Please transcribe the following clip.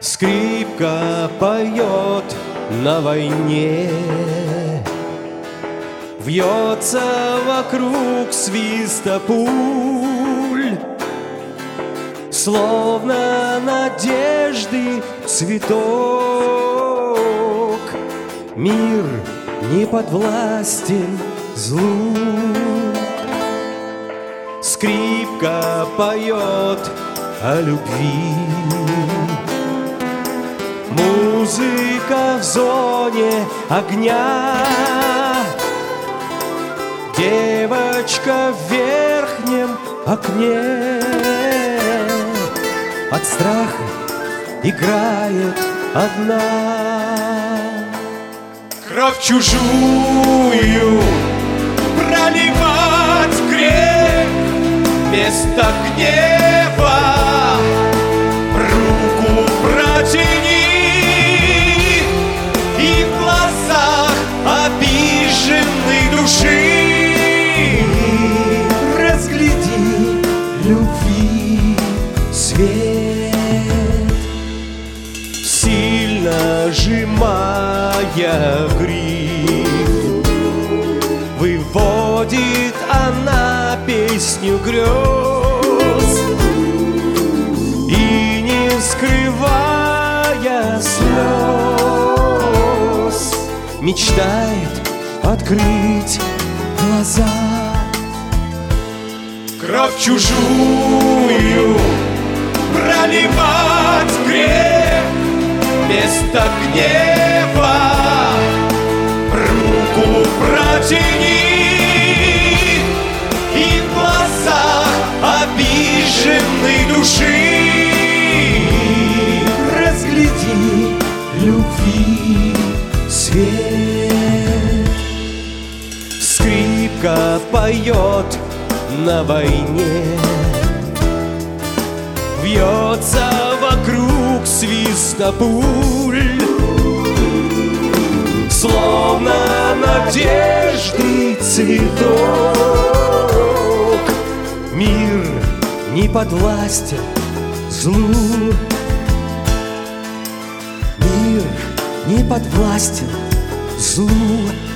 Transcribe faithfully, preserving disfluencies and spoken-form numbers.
Скрипка поет на войне, вьется вокруг свиста пуль, словно надежды цветок. Мир не подвластен злу. Скрипка поет о любви. Музыка в зоне огня. Девочка в верхнем окне от страха играет одна. Кровь чужую проливать грех, вместо гнева руку протяни, и в глазах обиженной души разгляди любви свет, сильно сжимая гриф, выводит она песню грез и, не скрывая слез, мечтает открыть глаза. кровь чужую проливать грех, вместо гнева руку протяни, и в глазах обиженной души разгляди любви свет. Скрипка поет на войне, вьется вокруг свиста пуль, словно надежды цветок. Мир не подвластен злу. Мир не подвластен злу.